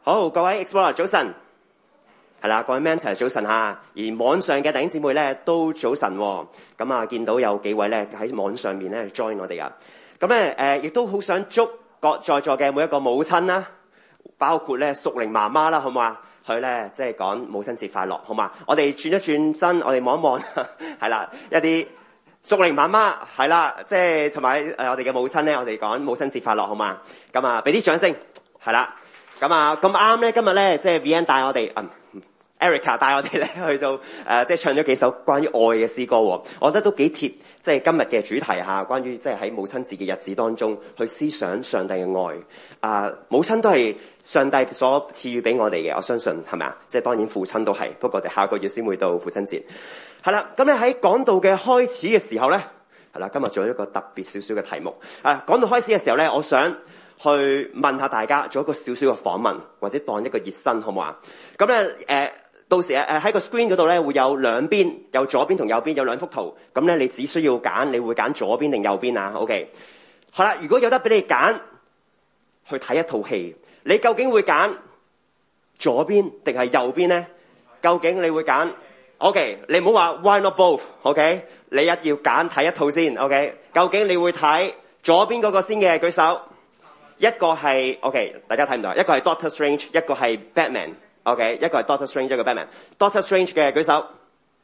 好，各位 Explorer 早晨，係啦，各位 Mentor 早晨吓，而網上嘅弟兄姊妹咧都早晨喎。咁啊，見到有幾位咧喺網上面咧 join 我哋啊。咁咧亦都好想祝各在座嘅每一個母親啦，包括咧屬靈媽媽啦，好唔好啊？佢咧即係講母親節快樂，好嘛？我哋轉一轉身，我哋望一望，係啦，一啲屬靈媽媽係啦，即係同埋我哋嘅母親咧，我哋講母親節快樂，好嘛？咁啊，俾啲掌聲，係啦。咁啊，咁啱咧，今日咧即係 Vian 帶我哋，Erica 帶我哋咧去到即係唱咗幾首關於愛嘅詩歌喎，我覺得都幾貼，即係今日嘅主題嚇，關於即係喺母親節嘅日子當中去思想上帝嘅愛。母親都係上帝所賜予俾我哋嘅，我相信係咪啊？即係當然父親都係，不過我哋下個月先會到父親節。係啦，咁咧喺講道嘅開始嘅時候咧，係啦，今日做咗一個特別少少嘅題目。講到開始嘅時候咧，我想去問下大家，做一個少少嘅訪問，或者當一個熱身，好唔好啊？咁咧到時喺個 screen 嗰度咧會有兩邊，有左邊同右邊有兩幅圖。咁咧你只需要揀，你會揀左邊定右邊啊 ？OK， 好啦，如果有得俾你揀去睇一套戲，你究竟會揀左邊定係右邊咧？究竟你會揀 ？OK， 你唔好話 why not both？OK， 你一要揀睇一套先。OK， 究竟你會睇左邊嗰個先嘅舉手。一個係 OK， 大家睇唔到，一個係 Doctor Strange， 一個係 Batman。OK， 一個係 Doctor Strange， 一個 Batman。Doctor Strange 嘅舉手。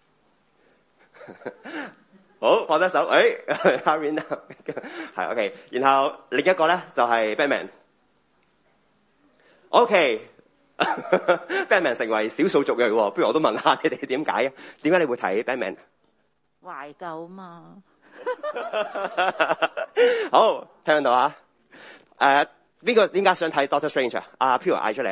好，放低手。下面係 OK， 然後另一個咧就係 Batman。OK，Batman 成為少數族裔喎，不如我都問下你哋點解啊？點解你會睇 Batman？ 懷舊嘛。 好，聽到啊？邊個點解想睇 Doctor Strange 啊？Pure 嗌出嚟。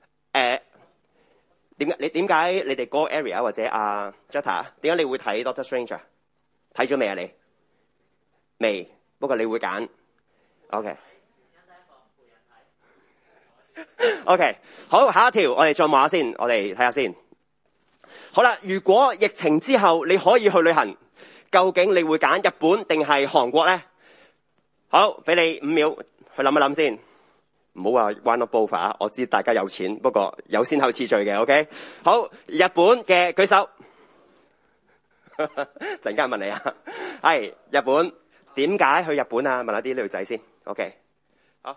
點解你哋嗰個 area 或者Jetta 點解你會睇 Doctor Strange 啊？睇咗未啊？你未？不過你會揀 OK。OK， 好，下一條我哋再望下先，我哋睇下先。好啦，如果疫情之後你可以去旅行，究竟你會揀日本定係韓國咧？好，俾你5秒去諗一諗先。唔好話 why not both 啊！我知大家有錢，不過有先後次序嘅。OK， 好，日本嘅舉手。陣間問你啊，係日本，點解去日本啊？問下啲女仔先。OK， 好。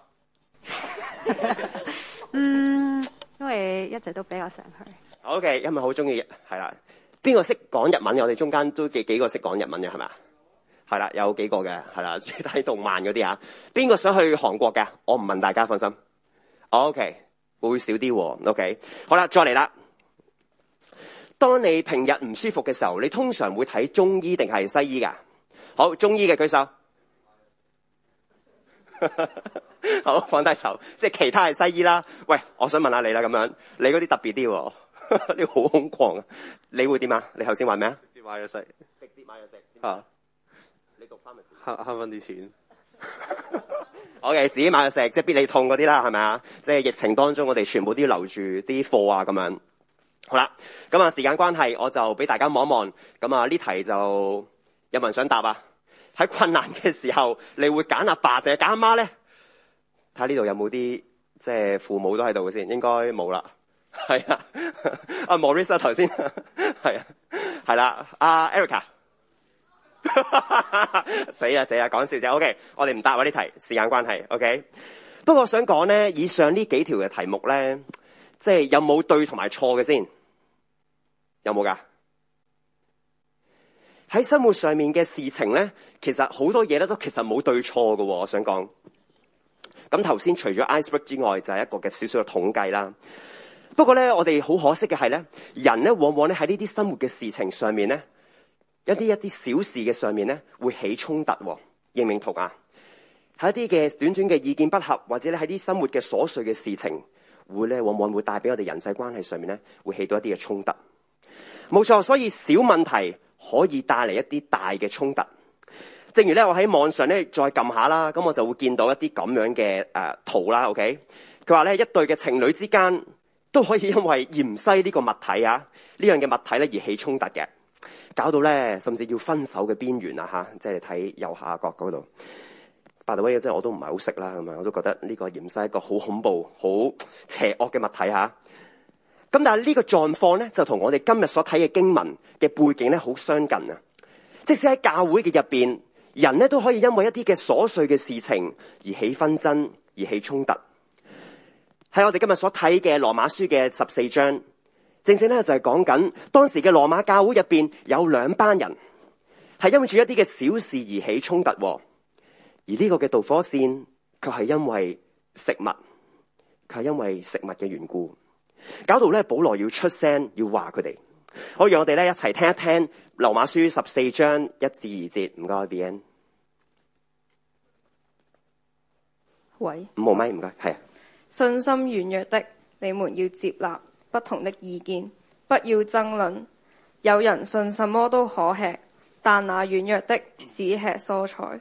因為一直都比較想去。 OK， 因為好中意係啦。邊個識講日文？我哋中間都幾個識講日文嘅係咪啊？係啦，有幾個嘅係啦，睇動漫嗰啲啊。邊個想去韓國嘅？我唔問大家，放心。OK， 會少啲喎。OK， 好啦，再嚟啦。當你平日唔舒服嘅時候，你通常會睇中醫定係西醫噶？好，中醫嘅舉手。好，放低手。即係其他係西醫啦。喂，我想問下你啦，咁樣你嗰啲特別啲喎，你好空曠啊！你會點啊？你頭先話咩啊？ 直接買藥食。 直接買藥食。你讀翻咪先， 慳翻啲錢。 OK， 自己買藥食，即係必理痛嗰啲啦，係咪啊？即係疫情當中，我哋全部都要留住啲貨啊，咁樣。好啦，咁啊，時間關係，我就俾大家望一望。咁啊，呢題就有冇人想答啊？喺困難嘅時候，你會揀阿爸定係揀阿媽咧？睇下呢度有冇啲即係父母都喺度嘅先，應該冇啦。係啊，阿 Maurice 頭先係啊，係啦，阿 Erica。死啦，講笑啫。OK， 我哋唔答呢題，時間關係。OK， 不過我想講咧，以上呢幾條嘅題目咧，即係有冇對同埋錯嘅先？有冇噶？喺生活上面嘅事情咧，其實好多嘢咧都其實冇對錯嘅。我想講，咁頭先除咗 iceberg 之外，就係一個嘅少少嘅統計啦。不過咧，我哋好可惜嘅係咧，人咧往往咧喺呢啲生活嘅事情上面咧。一啲小事嘅上面咧，會起衝突，認唔認同啊？喺一啲嘅短嘅意見不合，或者咧喺啲生活嘅瑣碎嘅事情，往往會帶俾我哋人際關係上面咧，會起到一啲嘅衝突。冇錯，所以小問題可以帶嚟一啲大嘅衝突。正如咧，我喺網上咧再撳下啦，咁我就會見到一啲咁樣嘅圖啦。OK， 佢話咧一對嘅情侶之間都可以因為芫荽呢個物體啊，呢樣嘅物體咧而起衝突嘅。搞到咧，甚至要分手嘅邊緣啊！嚇，即係你睇右下角嗰度。 by the way，即係我都唔係好識啦，咁啊，我都覺得呢個鹽係一個好恐怖、好邪惡嘅物體嚇。咁但係呢個狀況咧，就同我哋今日所睇嘅經文嘅背景咧好相近啊！即使喺教會嘅入邊，人咧都可以因為一啲嘅瑣碎嘅事情而起紛爭、而起衝突。喺我哋今日所睇嘅羅馬書嘅14章，正正咧就係講緊當時嘅羅馬教會入邊有兩班人，係因為住一啲嘅小事而起衝突，而呢個嘅導火線卻係因為食物，佢係因為食物嘅緣故。搞到咧，保羅要出聲，要話佢哋。好，讓我哋咧一齊聽一聽羅馬書14章1至2節。唔該 ，BN。 喂， 冇咪，唔該，係。 信心軟弱的，你們要接納不同的意見，不要爭論。有人信什麼都可吃，但那軟弱的只吃蔬菜。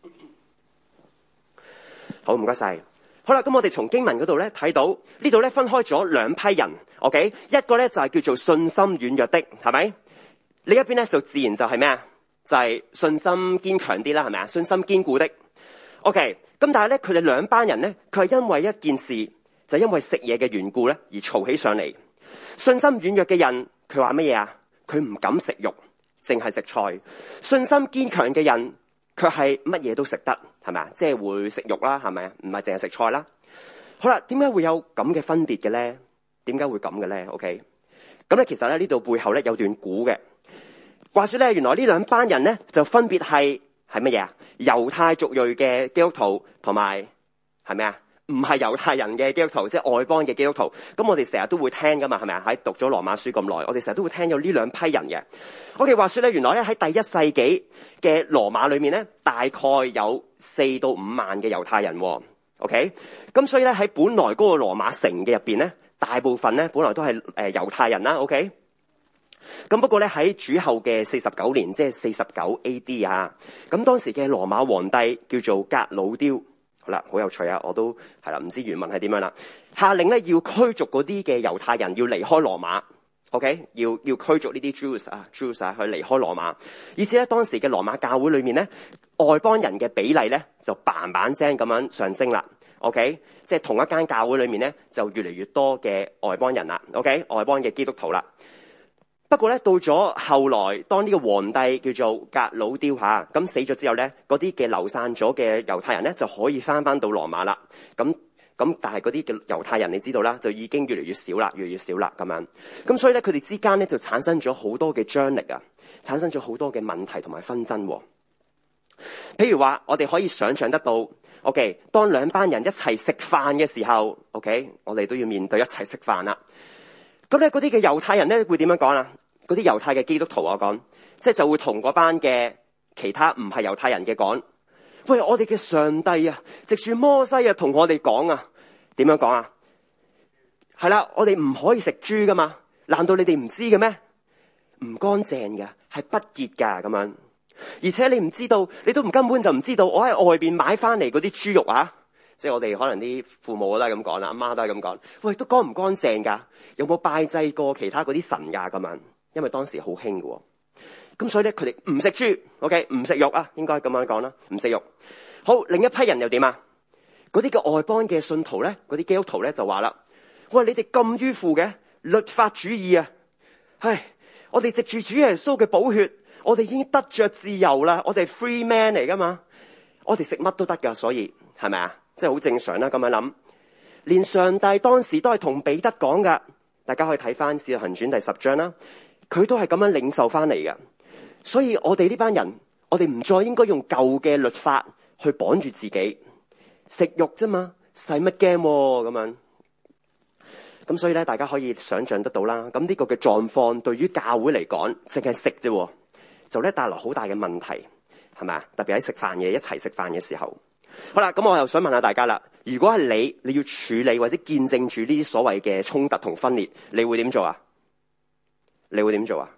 好，唔該晒。好啦，咁我哋從經文嗰度咧睇到呢度咧分開咗兩批人 ，OK， 一個咧就係叫做信心軟弱的，係咪？另一邊咧就自然就係咩啊？就係信心堅強啲啦，係咪啊？信心堅固的 ，OK。咁但係咧佢哋兩班人咧，佢係因為一件事，就因為食嘢嘅緣故咧而嘈起上嚟。信心軟弱嘅人，佢話乜嘢啊？佢唔敢食肉，淨係食菜。信心堅強嘅人，佢係乜嘢都食得。係咪啊？即係會食肉啦，係咪啊？唔係淨係食菜啦。好啦，點解會有咁嘅分別嘅咧？點解會咁嘅咧 ？OK， 咁咧其實咧呢度背後咧有段古嘅。話說咧，原來呢兩班人咧就分別係乜嘢啊？猶太族裔嘅基督徒同埋係咩啊？唔係猶太人嘅基督徒，即係外邦嘅基督徒。咁我哋成日都會聽噶嘛，係咪啊？喺讀咗羅馬書咁耐，我哋成日都會聽有呢兩批人嘅。OK， 話說咧，原來咧喺第1世紀嘅羅馬裏面咧，大概有4到5萬嘅猶太人。OK， 咁所以咧喺本來嗰個羅馬城嘅入邊咧，大部分咧本來都係猶太人啦。OK，咁不過咧喺主後嘅49年，即係49 AD 啊。咁當時嘅羅馬皇帝叫做格魯雕。好啦，好有趣啊！我都係啦，唔知原文係點樣啦。下令咧要驅逐嗰啲嘅猶太人要離開羅馬。OK， 要驅逐呢啲 Jews 啊去離開羅馬。以至咧當時嘅羅馬教會裏面咧，外邦人嘅比例咧就嘭嘭聲咁樣上升啦。OK， 即係同一間教會裏面咧就越嚟越多嘅外邦人啦。OK， 外邦嘅基督徒啦。不過咧，到咗後來，當呢個皇帝叫做格魯雕嚇咁死咗之後咧，嗰啲嘅流散咗嘅猶太人咧就可以翻到羅馬啦。咁但係嗰啲嘅猶太人你知道啦，就已經越嚟越少啦，越嚟越少啦咁樣。咁所以咧，佢哋之間咧就產生咗好多嘅張力啊，產生咗好多嘅問題同埋紛爭。譬如話，我哋可以想像得到 ，OK， 當兩班人一齊食飯嘅時候 ，OK， 我哋都要面對一齊食飯啦。咁咧，嗰啲嘅猶太人咧會點樣講啊？嗰啲猶太嘅基督徒我講，即係就會同嗰班嘅其他唔係猶太人嘅講，喂，我哋嘅上帝啊，藉住摩西啊，同我哋講啊，點樣講啊？係啦，我哋唔可以食豬噶嘛？難道你哋唔知嘅咩？唔乾淨嘅，係不潔噶咁樣。而且你唔知道，你都根本就唔知道，我喺外邊買翻嚟嗰啲豬肉啊！即係我哋可能啲父母都係咁講啦，阿媽都係咁講。喂，都乾唔乾淨㗎？有冇拜祭過其他嗰啲神㗎？咁樣，因為當時好興嘅。咁所以咧，佢哋唔食豬 ，OK， 唔食肉啊，應該咁樣講啦，唔食肉。好，另一批人又點啊？嗰啲嘅外邦嘅信徒咧，嗰啲基督徒咧就話啦：喂，你哋咁迂腐嘅律法主義啊！唉，我哋藉住主耶穌嘅寶血，我哋已經得着自由啦，我哋係 free man 嚟㗎嘛，我哋食乜都得㗎，所以係咪啊？即係好正常啦，咁樣諗。連上帝當時都係同彼得講噶，大家可以睇翻《使徒行傳》第10章啦，佢都係咁樣領受翻嚟嘅。所以我哋呢班人，我哋唔再應該用舊嘅律法去綁住自己食肉啫嘛，使乜驚咁樣？咁所以咧，大家可以想象得到啦。咁呢個嘅狀況對於教會嚟講，淨係食啫，就咧帶來好大嘅問題，係咪啊？特別喺食飯嘅一齊食飯嘅時候。好啦，咁我又想問下大家啦，如果係你要處理或者見證住呢啲所謂嘅衝突同分裂，你會點做啊？你會點做啊？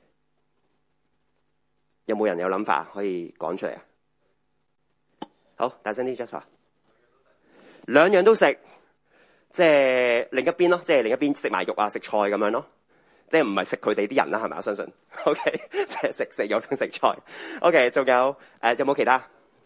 有冇人有諗法可以講出嚟啊？好，大聲啲 Jasper， 兩樣都食，即係另一邊咯，即係另一邊食埋肉啊，食菜咁樣咯，即係唔係食佢哋啲人啦，係咪？我相信 ，OK， 即係食肉同食菜。OK， 仲有有冇其他？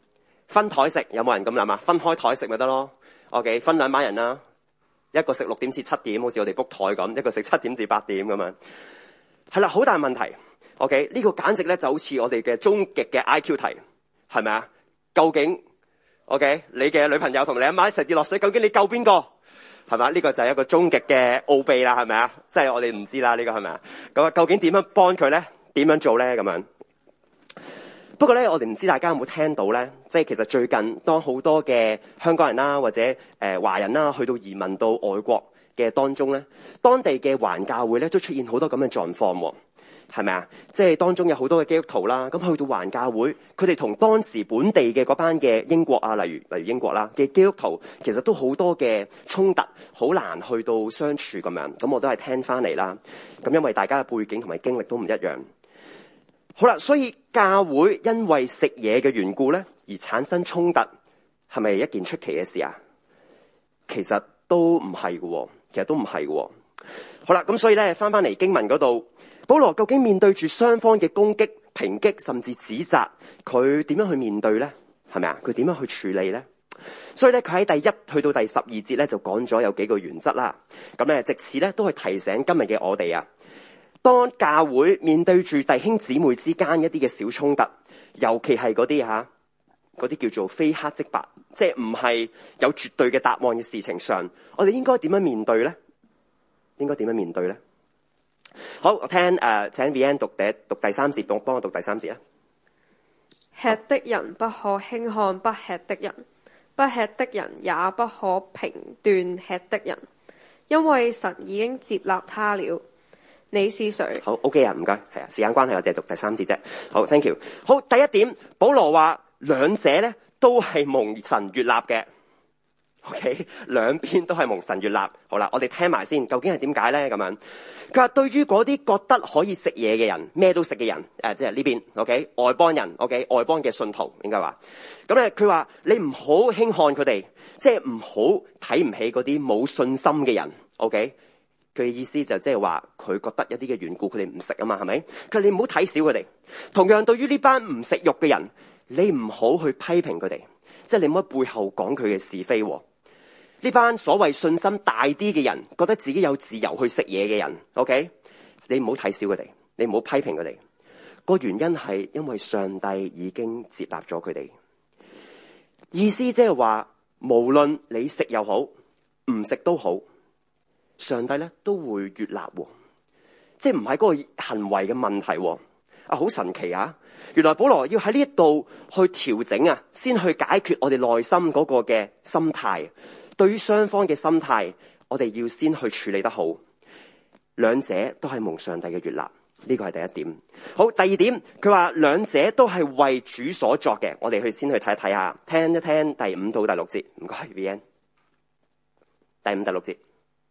分台食，有冇人咁諗啊？分開台食咪得咯。OK， 分兩班人啦，一個食6點至7點，好似我哋 book 台咁，一個食7點至8點咁樣。係啦，好大問題。OK， 呢個簡直咧就好似我哋嘅終極嘅 IQ 題，係咪啊？究竟 OK， 你嘅女朋友同你阿媽一齊跌落水，究竟你救邊個？係咪？呢個就係一個終極嘅奧秘啦，係咪啊？即係我哋唔知啦，呢個係咪啊？咁啊，究竟點樣幫佢咧？點樣做咧？咁樣。不過咧，我哋唔知大家有冇聽到咧？即係其實最近當好多嘅香港人啦，或者華人啦，去到移民到外國嘅當中咧，當地嘅華人教會咧都出現好多咁嘅狀況喎。係咪啊？即係當中有好多嘅基督徒啦，咁去到華人教會，佢哋同當時本地嘅嗰班嘅英國啊，例如英國啦嘅基督徒，其實都好多嘅衝突，好難去到相處咁樣。咁我都係聽翻嚟啦。咁因為大家嘅背景同埋經歷都唔一樣。好啦，所以教會因為食嘢嘅緣故咧，而產生衝突，係咪一件出奇嘅事啊？其實都唔係嘅，其實都唔係嘅。好啦，咁所以咧翻嚟經文嗰度。保羅究竟面對住雙方嘅攻擊、抨擊甚至指責，佢點樣去面對呢？係咪啊？佢點樣去處理呢？所以咧，佢喺第1去到第12節咧就講咗有幾個原則啦。咁咧，藉此咧都去提醒今日嘅我哋啊，當教會面對住弟兄姊妹之間一啲嘅小衝突，尤其係嗰啲叫做非黑即白，即係唔係有絕對嘅答案嘅事情上，我哋應該點樣面對呢？應該點樣面對呢？好，我請 Vian 讀第3節，幫我讀第3節啦。 吃的人不可輕看不吃的人，不吃的人也不可評斷吃的人，因為神已經接納他了。你是誰？好 ，OK 啊，唔該，係啊，時間關係，我淨係讀第3節啫。好 ，thank you。好，第一點，保羅話兩者咧都係蒙神悅納嘅。OK， 兩邊都係蒙神悅納。好啦，我哋聽埋先，究竟係點解咧？咁樣，佢話對於嗰啲覺得可以食嘢嘅人，咩都食嘅人，即係呢邊 OK， 外邦人 OK， 外邦嘅信徒應該話，咁咧佢話你唔好輕看佢哋，即係唔好睇唔起嗰啲冇信心嘅人。OK， 佢嘅意思就即係話佢覺得有啲嘅緣故，佢哋唔食啊嘛，係咪？佢話你唔好睇小佢哋。同樣對於呢班唔食肉嘅人，你唔好去批評佢哋，即係你唔好喺背後講佢嘅是非。呢班所謂信心大啲嘅人，覺得自己有自由去食嘢嘅人 ，OK？ 你唔好睇小佢哋，你唔好批評佢哋。個原因係因為上帝已經接納咗佢哋。意思即係話，無論你食又好，唔食都好，上帝咧都會悅納，即係唔係嗰個行為嘅問題。好神奇啊！原來保羅要喺呢一度去調整啊，先去解決我哋內心嗰個嘅心態。對於雙方嘅心態，我哋要先去處理得好，兩者都係蒙上帝嘅悅納，呢個係第一點。好，第二點，佢話兩者都係為主所作嘅，我哋先去睇一睇下，聽一聽第5到第6節。唔該 Vian， 第5、第6節，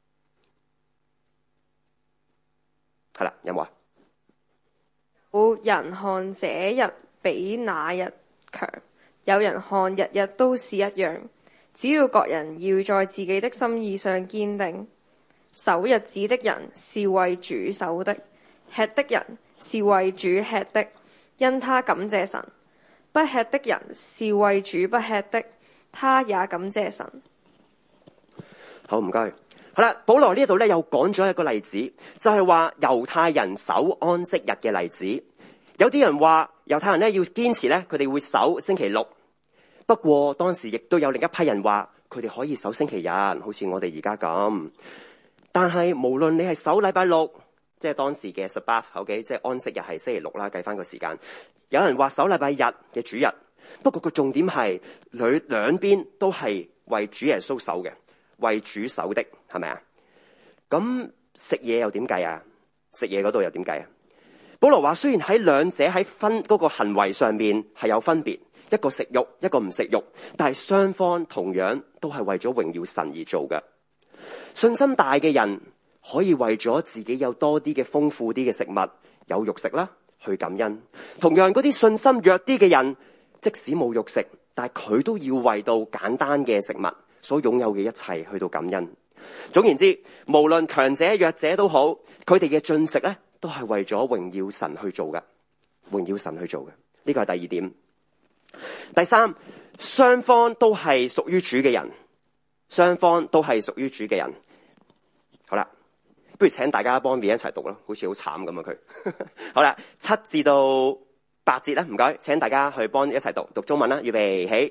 係啦，有冇啊？ 有人看這日比那日強，有人看日日都是一樣。只要各人要在自己的心意上堅定，守日子的人是為主守的，吃的人是為主吃的，因他感謝神；不吃的人是為主不吃的，他也感謝神。 好，唔該。好啦，保羅呢度咧又講咗一個例子，就係話猶太人守安息日嘅例子。有啲人話猶太人咧要堅持咧，佢哋會守星期六。不過當時亦都有另一批人話佢哋可以守星期日，好似我哋而家咁。但係無論你係守禮拜六，即係當時嘅Sabbath，OK，即係安息日係星期六啦，計翻個時間。有人話守禮拜日嘅主日，不過個重點係兩邊都係為主耶穌守嘅，為主守的，係咪啊？咁食嘢又點計啊？食嘢嗰度又點計啊？保羅話雖然喺兩者喺嗰個行為上面係有分別。一個食肉，一個唔食肉，但係雙方同樣都係為咗榮耀神而做嘅。信心大嘅人可以為咗自己有多啲嘅豐富啲嘅食物，有肉食啦，去感恩。同樣嗰啲信心弱啲嘅人，即使冇肉食，但係佢都要為到簡單嘅食物所擁有嘅一切去到感恩。總言之，無論強者弱者都好，佢哋嘅進食咧都係為咗榮耀神去做嘅，榮耀神去做嘅。呢個係第二點。第三， 雙方都係屬於主嘅人，雙方都係屬於主嘅人。好啦，不如請大家幫 V 一齊讀咯，好似好慘咁啊佢。好啦，7至到8節啦，唔該，請大家去幫一齊讀中文啦，預備起。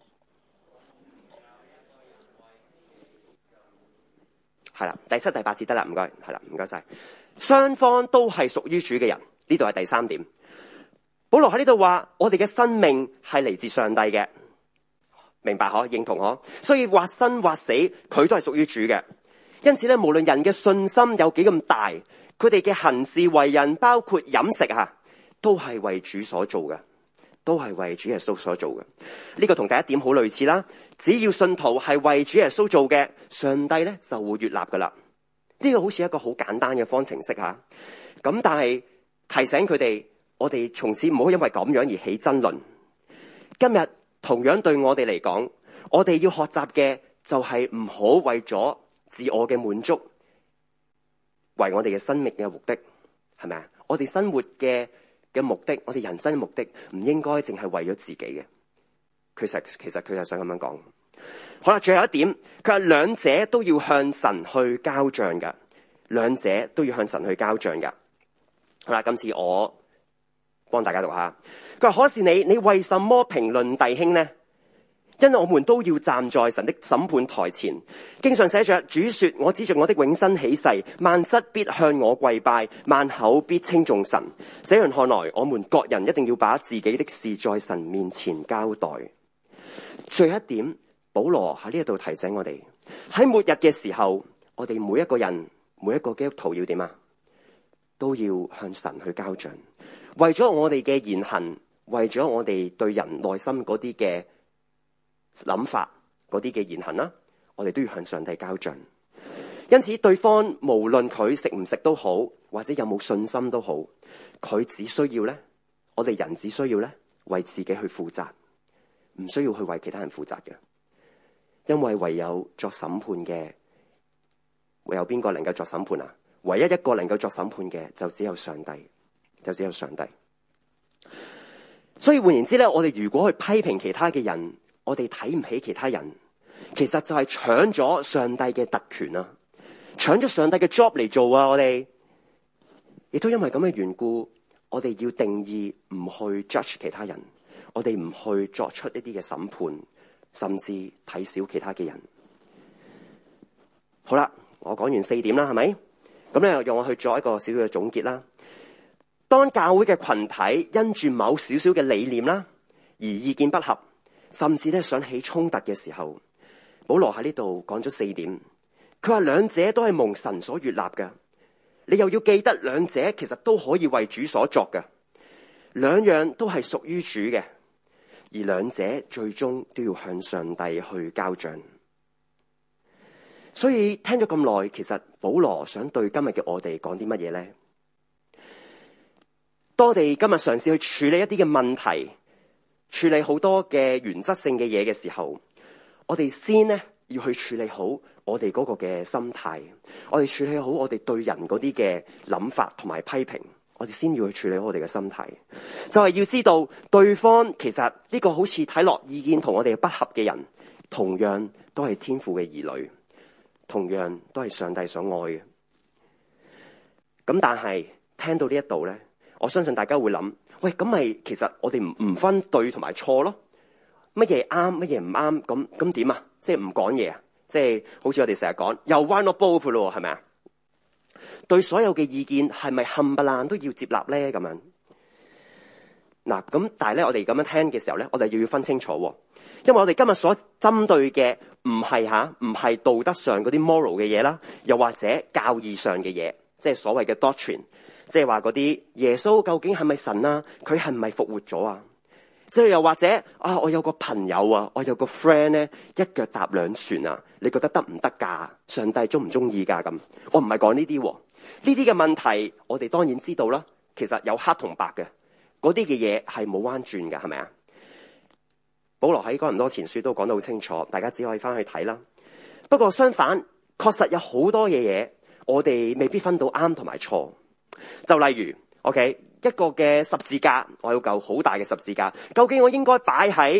係啦，第7、第8節得啦，唔該，係啦，唔該晒。雙方都係屬於主嘅人，呢度係第3點。保羅喺呢度話，我哋嘅生命係嚟自上帝嘅，明白可？認同可？所以或生或死，佢都係屬於主嘅。因此咧，無論人嘅信心有幾咁大，佢哋嘅行事為人，包括飲食都係為主所做嘅，都係為主耶穌所做嘅。呢個同第一點好類似啦。只要信徒係為主耶穌做嘅，上帝咧就會悅納噶啦。呢個好似一個好簡單嘅方程式吓。咁但係提醒佢哋，我哋從此唔好因為咁樣而起爭論。今日同樣對我哋嚟講，我哋要學習嘅就係唔好為咗自我嘅滿足，為我哋嘅生命嘅目的，係咪啊？我哋生活嘅目的，我哋人生嘅目的，唔應該淨係為咗自己嘅。其實佢係想咁樣講。好啦，最後一點，佢話兩者都要向神去交賬噶，兩者都要向神去交賬噶。好啦，今次我幫大家讀下。佢話，可是你為什麼評論弟兄呢？因我們都要站在神的審判台前。經上寫着，主說，我指着我的永生起誓，萬膝必向我跪拜，萬口必稱頌神。這樣看來，我們各人一定要把自己的事在神面前交代。最後一點，保羅喺呢度提醒我哋，喺末日嘅時候，我哋每一個人，每一個基督徒要點啊？都要向神去交賬，為咗我哋嘅言行，為咗我哋對人內心嗰啲嘅諗法，嗰啲嘅言行啦，我哋都要向上帝交賬。因此，對方無論佢食唔食都好，或者有冇信心都好，佢只需要咧，我哋人只需要咧，為自己去負責，唔需要去為其他人負責嘅。因為唯有作審判嘅，唯有邊個能夠作審判啊？唯一一個能夠作審判嘅，就只有上帝，就只有上帝。所以換言之咧，我哋如果去批評其他嘅人，我哋睇唔起其他人，其實就係搶咗上帝嘅特權啊，搶咗上帝嘅 job 嚟做啊！我哋亦都因為咁嘅緣故，我哋要定義唔去 judge 其他人，我哋唔去作出一啲嘅審判，甚至睇小其他嘅人。好啦，我講完4點啦，係咪？咁咧，讓我去做一個少少嘅總結啦。當教會嘅群體因住某少少嘅理念啦，而意見不合，甚至咧想起衝突嘅時候，保羅喺呢度講咗4點。佢話兩者都係蒙神所悅納嘅，你又要記得兩者其實都可以為主所作嘅，兩樣都係屬於主嘅，而兩者最終都要向上帝去交賬。所以聽咗咁耐，其實保羅想對今日嘅我哋講啲乜嘢呢？當我哋今日嘗試去處理一啲嘅問題，處理好多嘅原則性嘅嘢嘅時候，我哋先呢要去處理好我哋嗰個嘅心態，我哋處理好我哋對人嗰啲嘅諗法同埋批評，我哋先要去處理好我哋嘅心態，就係要知道對方其實呢個好似睇落意見同我哋不合嘅人，同樣都係天父嘅兒女，同樣都係上帝所愛嘅。咁但係聽到呢一度咧，我相信大家會諗，喂，咁咪其實我哋唔分對同埋錯咯？乜嘢啱，乜嘢唔啱？咁點啊？即係唔講嘢啊？即係好似我哋成日講，又 why not both 咯？係咪啊？對所有嘅意見係咪冚唪唥都要接納咧？咁樣嗱，咁但係咧，我哋咁樣聽嘅時候咧，我哋又要分清楚，因為我哋今日所針對嘅唔係道德上嗰啲 moral 嘅嘢啦，又或者教義上嘅嘢，即係所謂嘅 doctrine， 即係話嗰啲耶穌究竟係咪神啊？佢係咪復活咗啊？即係又或者啊，我有個朋友啊，我有個 friend 咧，一腳踏兩船啊，你覺得得唔得㗎？上帝鍾唔鍾意㗎？咁我唔係講呢啲，呢啲嘅問題我哋當然知道啦。其實有黑同白嘅，嗰啲嘅嘢係冇彎轉㗎，係咪啊？保羅喺哥林多前書都講得好清楚，大家只可以翻去睇啦。不過相反，確實有好多嘢我哋未必分到啱同埋錯。就例如 OK， 一個嘅十字架，我有嚿好大嘅十字架，究竟我應該擺喺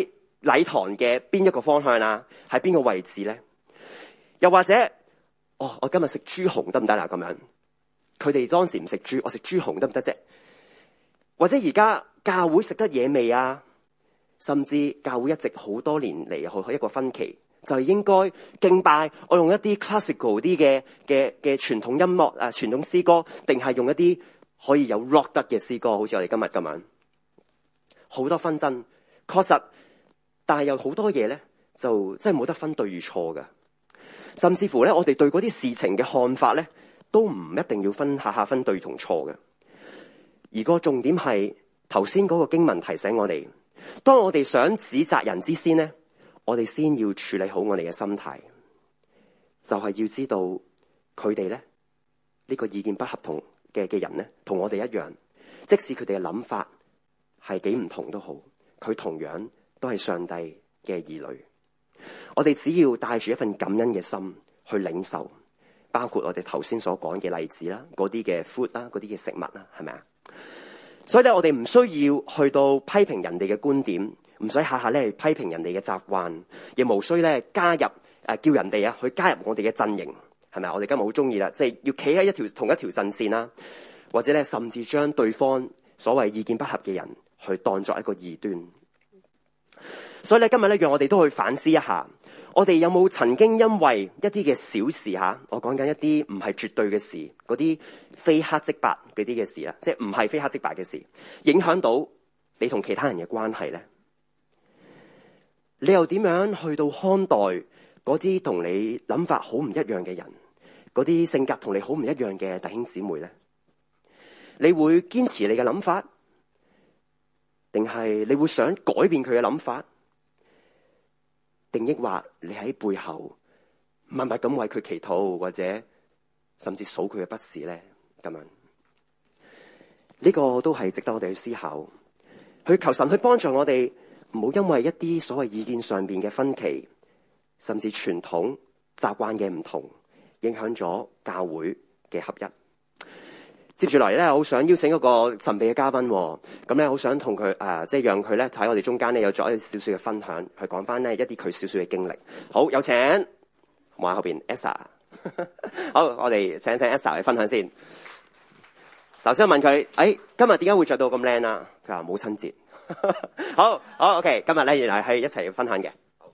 禮堂嘅邊一個方向啊？喺邊個位置咧？又或者，我今日食豬紅得唔得啦？咁樣，佢哋當時唔食豬，我食豬紅得唔得啫？或者而家教會食得嘢未啊？甚至教會一直好多年嚟去一個分歧，就係應該敬拜，我用一啲 classical 啲嘅傳統音樂啊，傳統詩歌，定係用一啲可以有 rock 得嘅詩歌，好似我哋今日咁樣，好多紛爭，確實，但係有好多嘢咧，就真係冇得分對與錯嘅，甚至乎咧，我哋對嗰啲事情嘅看法咧，都唔一定要分下分對同錯嘅。而個重點係頭先嗰個經文提醒我哋，當我哋想指責人之先呢，我哋先要處理好我哋嘅心態，就係要知道佢哋咧，呢個意見不合同嘅人咧，同我哋一樣，即使佢哋嘅諗法係幾唔同都好，佢同樣都係上帝嘅兒女。我哋只要帶住一份感恩嘅心去領受，包括我哋頭先所講嘅例子啦，嗰啲嘅 food 啦，嗰啲嘅食物啦，係咪啊？所以咧，我哋唔需要去到批評人哋嘅觀點，唔使下下咧批評人哋嘅習慣，亦無需咧加入叫人哋去加入我哋嘅陣營，係咪啊？我哋今日好中意啦，即係要企喺同一條陣線啦，或者咧甚至將對方所謂意見不合嘅人去當作一個異端。所以咧，今日咧，讓我哋都去反思一下，我哋有冇曾經因為一啲嘅小事吓，我講緊一啲唔係絕對嘅事，嗰啲非黑即白嗰啲嘅事啦，即係唔係非黑即白嘅事，影響到你同其他人嘅關係咧？你又點樣去到看待嗰啲同你諗法好唔一樣嘅人，嗰啲性格同你好唔一樣嘅弟兄姊妹咧？你會堅持你嘅諗法，定係你會想改變佢嘅諗法？定抑或你喺背後默默咁為佢祈禱，或者甚至數佢嘅不是咧？咁樣呢個都係值得我哋去思考，去求神去幫助我哋，唔好因為一啲所謂意見上邊嘅分歧，甚至傳統習慣嘅唔同，影響咗教會嘅合一。接住嚟咧，好想邀請一個神秘嘅嘉賓，咁咧好想同佢即係讓佢咧喺我哋中間咧有作一少少嘅分享，去講翻呢一啲佢少少嘅經歷。好，有請望下後邊 Esa。好，我哋請 Esa 嚟分享先。頭先問佢，今日點解會着到咁靚啊？佢話母親節。好 OK， 今日咧原來係一齊分享嘅。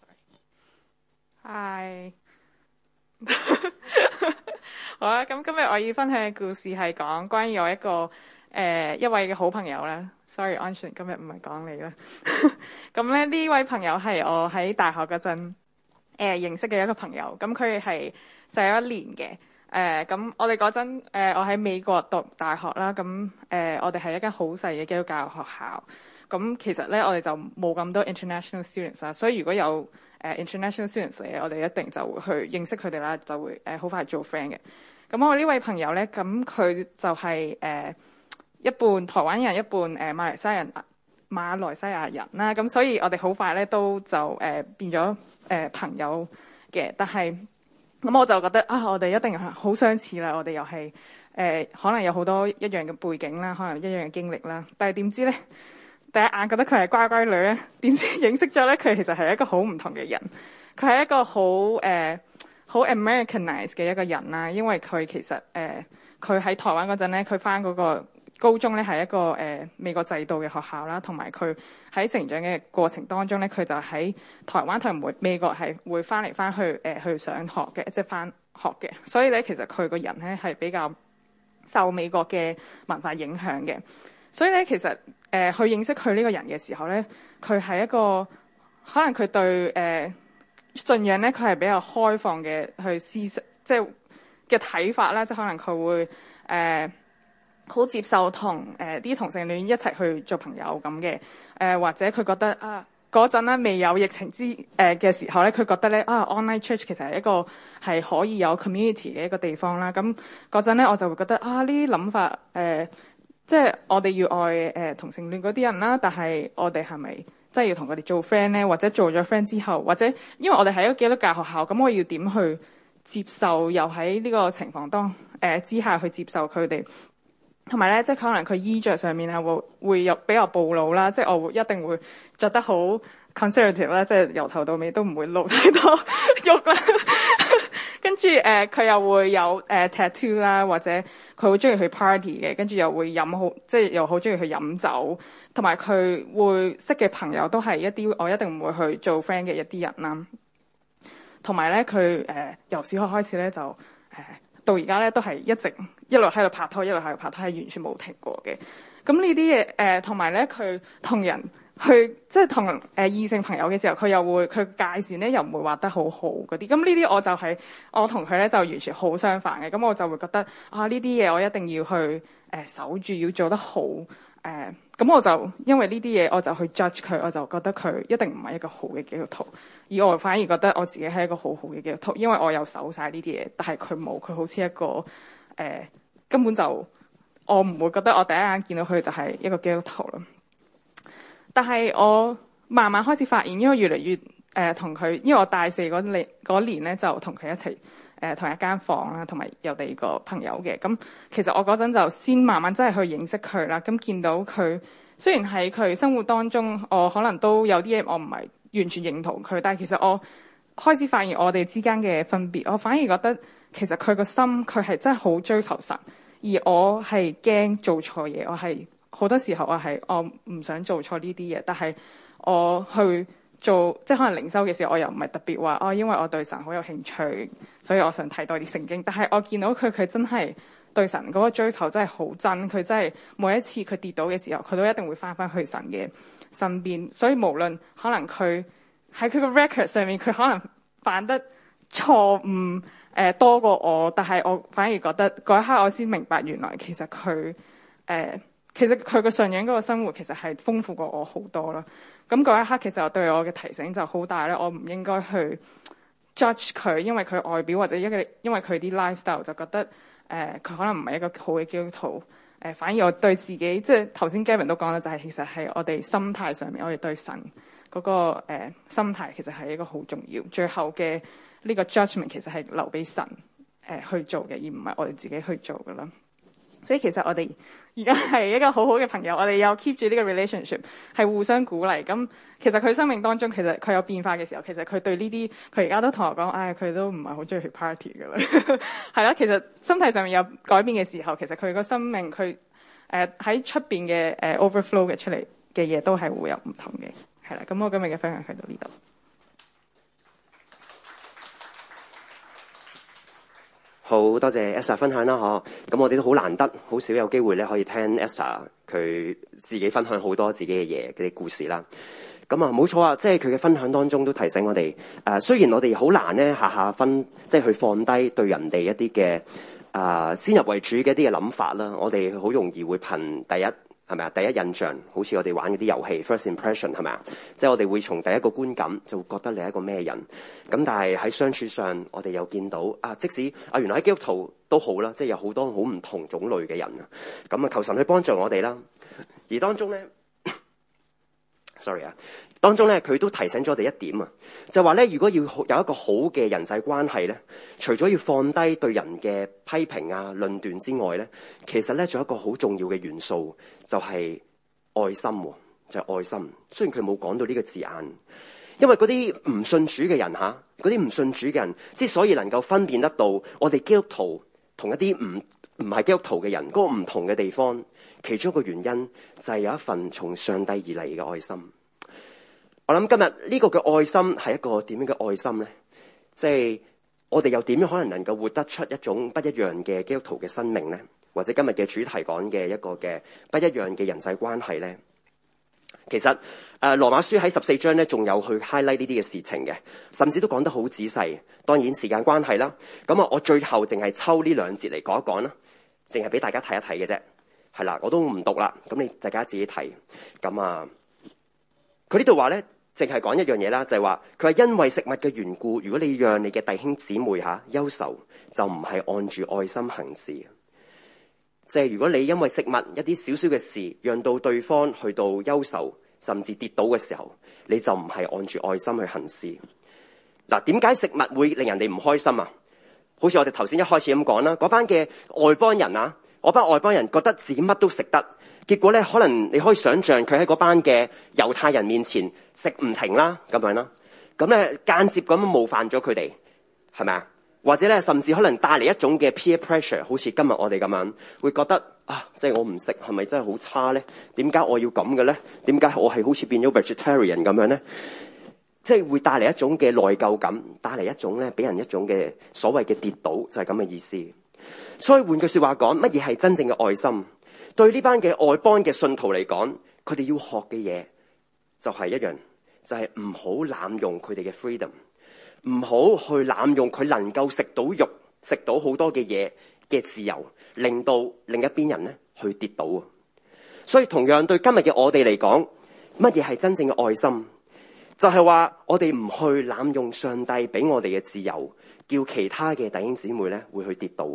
Hi 好啦，咁今日我要分享嘅故事係講關於我一位嘅好朋友啦。Sorry， 安全今日唔係講你啦。咁咧呢位朋友係我喺大學嗰陣認識嘅一個朋友。咁佢係細我一年嘅。咁我哋嗰陣我喺美國讀大學啦。咁我哋係一間好細嘅基督教學校。咁其實咧我哋就冇咁多 international students 啦。所以如果有international students 嚟，我哋一定就會去認識佢哋啦，就會好快做 friend 嘅。咁我呢位朋友咧，咁佢就係一半台灣人，一半馬來西亞人啦。咁所以我哋好快咧都就變咗朋友嘅。但係咁我就覺得我哋一定好相似啦。我哋又係可能有好多一樣嘅背景啦，可能一樣嘅經歷啦。但係點知咧，第一眼覺得佢係乖乖女咧，點知認識咗咧，佢其實係一個好唔同嘅人。佢係一個好 Americanized 嘅一個人啦，因為佢其實佢喺台灣嗰陣咧，佢返嗰個高中咧係一個美國制度嘅學校啦，同埋佢喺成長嘅過程當中咧，佢就喺台灣同美國係會返嚟返去去上學嘅，即係返學嘅。所以咧，其實佢個人咧係比較受美國嘅文化影響嘅。所以咧，其實去認識佢呢個人嘅時候咧，佢係一個可能佢對信仰咧，佢係比較開放嘅去思想，即係嘅睇法啦。即係可能佢會好接受同啲同性戀一齊去做朋友咁嘅。或者佢覺得嗰陣咧未有疫情嘅時候咧，佢覺得咧online church 其實係一個係可以有 community 嘅一個地方啦。咁嗰陣咧我就會覺得呢啲諗法即係我哋要愛同性戀嗰啲人啦，但係我哋係咪真係要同佢哋做 friend 咧？或者做咗 friend 之後，或者因為我哋係一個基督教學校，咁我要點去接受？又喺呢個情況之下去接受佢哋？同埋咧，即係可能佢衣着上面係會有比較暴露啦，即係我一定會着得好 conservative 啦，即係由頭到尾都唔會露太多肉啦。跟住佢又會有tattoo 啦，或者佢好中意去 party 嘅，跟住又會飲好，即係又好中意去飲酒，同埋佢會識嘅朋友都係一啲我一定唔會去做 friend 嘅一啲人啦。同埋咧，佢由小學開始咧就到而家咧都係一路喺度拍拖，一路喺度拍拖，係完全冇停過嘅。咁呢啲嘢同埋咧佢同人去即係同異性朋友嘅時候，佢界線咧又唔會畫得好好嗰啲。咁呢啲我就係我同佢咧就完全好相反嘅。咁我就會覺得啊，呢啲嘢我一定要去守住，要做得好。咁我就因為呢啲嘢，我就去 judge 佢，我就覺得佢一定唔係一個好嘅基督徒。而我反而覺得我自己係一個好好嘅基督徒，因為我有守晒呢啲嘢，但係佢冇，佢好似一個根本就我唔會覺得我第一眼見到佢就係一個基督徒咯。但係我慢慢開始發現，因為越嚟越同佢，因為我大四嗰年咧就同佢一齊同一間房啦，同埋有第二個朋友嘅。咁其實我嗰陣就先慢慢真係去認識佢啦。咁見到佢雖然喺佢生活當中，我可能都有啲嘢我唔係完全認同佢，但係其實我開始發現我哋之間嘅分別。我反而覺得其實佢個心佢係真係好追求神，而我係驚做錯嘢。我係好多時候我唔想做錯呢啲嘢，但係我去做即係可能靈修嘅時候，我又唔係特別話因為我對神好有興趣，所以我想睇多啲聖經。但係我見到佢真係對神嗰個追求真係好真，佢真係每一次佢跌倒嘅時候，佢都一定會翻去神嘅身邊。所以無論可能佢喺佢個 record 上面，佢可能犯得錯誤多過我，但係我反而覺得嗰一刻我先明白，原來其實佢個信仰嗰個生活其實係豐富過我好多啦。咁嗰一刻其實我對我嘅提醒就好大咧，我唔應該去 judge 佢，因為佢外表或者因為佢啲 lifestyle 就覺得佢可能唔係一個好嘅基督徒。反而我對自己即係頭先 Gavin 都講啦，就係其實係我哋心態上面，我哋對神嗰個心態其實係一個好重要。最後嘅呢個 judgment 其實係留俾神去做嘅，而唔係我哋自己去做㗎啦。所以其實我哋而家係一個好好嘅朋友，我哋有 keep 住呢個 relationship 係互相鼓勵。咁其實佢生命當中其實佢有變化嘅時候，其實佢對呢啲佢而家都同我講，佢都唔係好中意去 party 㗎啦。係啦，其實心態上面有改變嘅時候，其實佢個生命佢喺出邊嘅overflow 嘅出嚟嘅嘢都係會有唔同嘅。係啦，咁我今日嘅分享去到呢度。 好多謝 Esther 分享啦，咁我哋都好難得，好少有機會咧可以聽 Esther 佢自己分享好多自己嘅嘢嘅啲故事啦。咁冇錯啊，即係佢嘅分享當中都提醒我哋，雖然我哋好難咧下下即係去放低對人哋一啲嘅先入為主嘅一啲嘅諗法啦。我哋好容易會憑第一印象，好似我哋玩嗰啲遊戲 first impression 係咪啊？即係我哋會從第一個觀感就會覺得你係一個咩人。咁但係喺相處上，我哋又見到即使原來喺基督徒都好啦，即係有好多好唔同種類嘅人啊。咁求神去幫助我哋啦。而當中咧，sorry 啊，當中咧佢都提醒咗我哋一點啊，就話咧，如果要有一個好嘅人際關係咧，除咗要放低對人嘅批評論斷之外咧，其實咧仲有一個好重要嘅元素，就係愛心，就係愛心。雖然佢冇講到呢個字眼，因為嗰啲唔信主嘅人嗰啲唔信主嘅人之所以能夠分辨得到我哋基督徒同一啲唔係基督徒嘅人嗰個唔同嘅地方，其中一個原因就係有一份從上帝而嚟嘅愛心。我諗今日呢個嘅愛心係一個點樣嘅愛心呢？即係我哋又點樣可能夠活得出一種不一樣嘅基督徒嘅生命呢？或者今日嘅主題講嘅一個嘅不一樣嘅人際關係呢？其實羅馬書喺14章咧，仲有去 highlight 呢啲嘅事情嘅，甚至都講得好仔細。當然時間關係啦，咁我最後淨係抽呢兩節嚟講一講啦，淨係俾大家睇一睇嘅啫。係啦，我都唔讀啦，咁你大家自己睇。咁佢呢度話咧，淨係講一樣嘢啦，就係話佢係因為食物嘅緣故，如果你讓你嘅弟兄姊妹憂愁，就唔係按住愛心行事。即係如果你因為食物一啲少少嘅事，讓到對方去到憂愁，甚至跌倒嘅時候，你就唔係按住愛心去行事。嗱，點解食物會令人哋唔開心啊？好似我哋頭先一開始咁講啦，嗰班嘅外邦人嗰班外邦人覺得自己乜都食得， 結果咧，可能你可以想象佢喺嗰班嘅猶太人面前食唔停啦，咁樣啦。咁咧間接咁冒犯咗佢哋，係咪啊？或者咧，甚至可能帶嚟一種嘅 peer pressure， 好似今日我哋咁樣，會覺得啊，即係我唔食係咪真係好差咧？點解我要咁嘅咧？點解我係好似變咗 vegetarian 咁樣咧？即係會帶嚟一種嘅內疚感，帶嚟一種咧俾人一種嘅所謂嘅跌倒，就係咁嘅意思。所以換句說話講，乜嘢係真正嘅愛心？對呢班嘅外邦嘅信徒嚟講，佢哋要學嘅嘢就係一樣，就係唔好濫用佢哋嘅 freedom。唔好去濫用佢能夠食到肉、食到好多嘅嘢嘅自由，令到另一邊人咧去跌倒。所以同樣對今日嘅我哋嚟講，乜嘢係真正嘅愛心？就係話我哋唔去濫用上帝俾我哋嘅自由，叫其他嘅弟兄姊妹咧會去跌倒。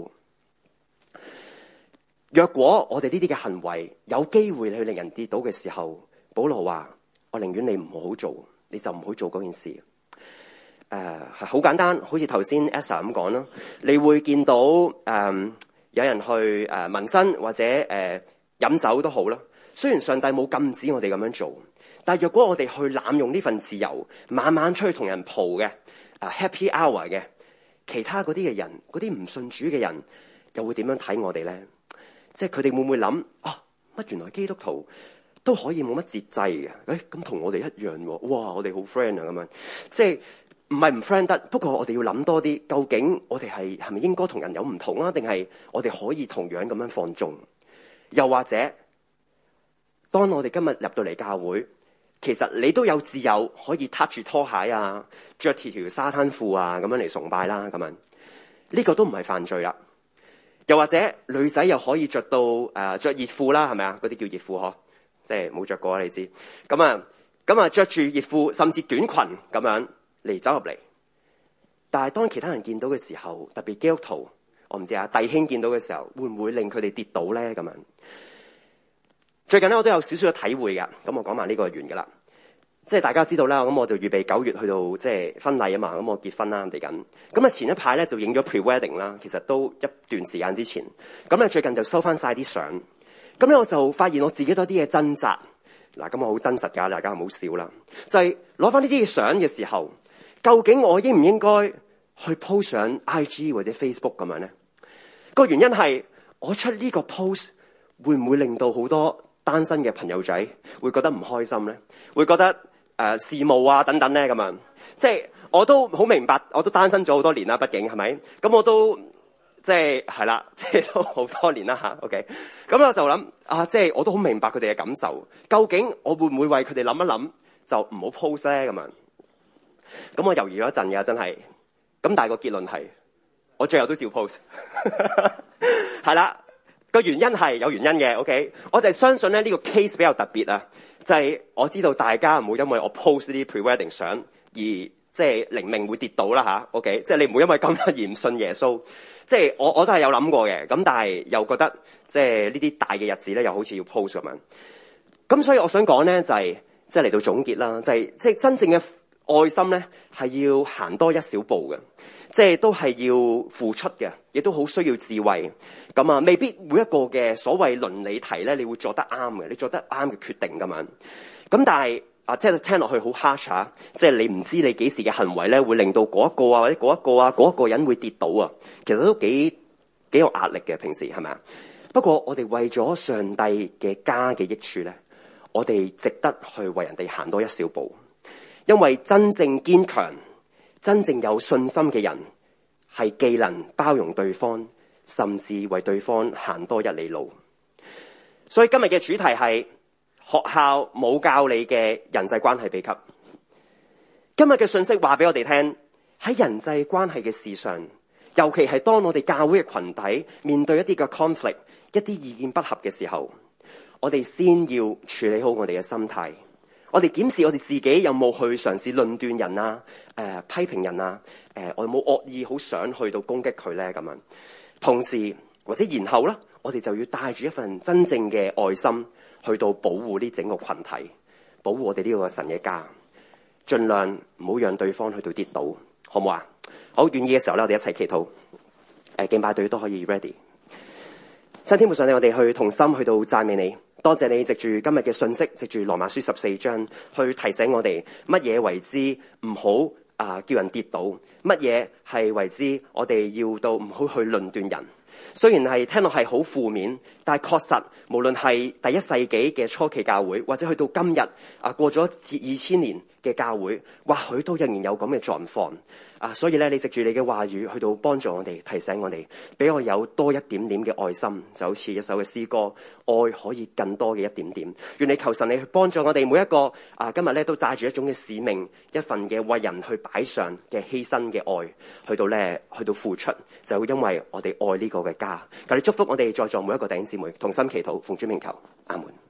若果我哋呢啲嘅行為有機會去令人跌倒嘅時候，保羅話：我寧願你唔好做，你就唔好做嗰件事。係好簡單，好似頭先 Esa 咁講啦。你會見到有人去紋身或者飲酒都好啦。雖然上帝冇禁止我哋咁樣做，但係若果我哋去濫用呢份自由，晚晚出去同人蒲嘅happy hour 嘅，其他嗰啲嘅人，嗰啲唔信主嘅人，又會點樣睇我哋咧？即係佢哋會唔會諗乜原來基督徒都可以冇乜節制嘅？咁同我哋一樣喎。哇！我哋好 friend 啊咁樣，即係。唔係唔 friend 得，不過我哋要諗多啲，究竟我哋係咪應該同人有唔同啊？定係我哋可以同樣咁樣放縱？又或者，當我哋今日入到嚟教會，其實你都有自由可以撻住拖鞋啊，着條沙灘褲啊，咁樣嚟崇拜啦，咁樣呢個都唔係犯罪啦。又或者女仔又可以着到着熱褲啦，係咪啊？嗰啲叫熱褲嗬，即係冇着過啊，你知。咁啊着住熱褲，甚至短裙咁樣嚟走入嚟，但係當其他人見到嘅時候，特別基督徒，我唔知啊，弟兄見到嘅時候，會唔會令佢哋跌倒咧？咁樣最近咧，我都有少少嘅體會噶。咁我講埋呢個完噶啦，即係大家知道啦。咁我就預備9月去到即係婚禮啊嘛。咁我結婚啦嚟緊。咁啊前一排咧就影咗 pre-wedding 啦，其實都一段時間之前。咁咧最近就收翻晒啲相。咁咧我就發現我自己多啲嘅掙扎。嗱，咁我好真實噶，大家唔好笑啦。就係攞翻呢啲嘅相嘅時候。究竟我應唔應該去 post 上 IG 或者 Facebook 咁樣呢？個原因係我出呢個 post 會唔會令到好多單身嘅朋友仔會覺得唔開心呢？會覺得羨慕啊等等呢？咁樣，即係我都好明白，我都單身咗好多年啦，畢竟係咪？咁我都即係啦，即係都好多年啦吓 OK， 咁我就諗即係我都好明白佢哋嘅感受。究竟我會唔會為佢哋諗一諗，就唔好 post 咧？咁樣。咁我猶豫咗一陣嘅，真係。咁但係個結論係，我最後都照 post。係啦，個原因係有原因嘅。OK， 我就係相信咧呢個 case 比較特別啊，就係我知道大家唔好因為我 post 呢啲 pre-wedding 相而即係靈命會跌倒啦吓 OK， 即係你唔好因為咁而唔信耶穌。即係我都係有諗過嘅，咁但係又覺得即係呢啲大嘅日子咧，又好似要 post 咁樣。咁所以我想講咧就係即係嚟到總結啦，就係即係真正嘅。愛心咧係要行多一小步嘅，即係都係要付出嘅，亦都好需要智慧。咁啊，未必每一個嘅所謂倫理題咧，你會做得啱嘅，你做得啱嘅決定咁樣。咁但係即係聽落去好 harsh 啊！即係你唔知你幾時嘅行為咧，會令到嗰一個啊，或者嗰一個啊，嗰一個人會跌倒啊。其實都幾有壓力嘅，平時係咪啊？不過我哋為咗上帝嘅家嘅益處咧，我哋值得去為人哋行多一小步。因為真正堅強、真正有信心嘅人，係既能包容對方，甚至為對方行多一里路。所以今日嘅主題係學校冇教你嘅人際關係秘笈。今日嘅信息話俾我哋聽，喺人際關係嘅事上，尤其係當我哋教會嘅群體面對一啲嘅 conflict、一啲意見不合嘅時候，我哋先要處理好我哋嘅心態。我哋檢視我哋自己有冇去嘗試論斷人啊、批評人啊、我有冇惡意好想去到攻擊佢咧咁樣。同時或者然後啦，我哋就要帶住一份真正嘅愛心去到保護呢整個群體，保護我哋呢個神嘅家，盡量唔好讓對方去到跌倒，好唔好啊？好，願意嘅時候咧，我哋一齊祈禱。敬拜隊都可以 ready。親天父上帝，我哋去同心去到讚美你。 多謝你藉住今日嘅信息，藉住羅馬書14章去提醒我哋乜嘢為之唔好叫人跌倒，乜嘢係為之我哋要到唔好去論斷人。雖然係聽落係好負面，但係確實無論係第一世紀嘅初期教會，或者去到今日過咗2000年嘅教會，或許都仍然有咁嘅狀況所以咧，你藉住你嘅話語去到幫助我哋，提醒我哋，俾我有多一點點嘅愛心，就好似一首嘅詩歌，愛可以更多嘅一點點。願你求神你去幫助我哋每一個今日咧都帶住一種嘅使命，一份嘅為人去擺上嘅犧牲嘅愛，去到付出，就因為我哋愛呢個嘅家。求你祝福我哋在座每一個弟兄姊妹，同心祈禱，奉主名求，阿門。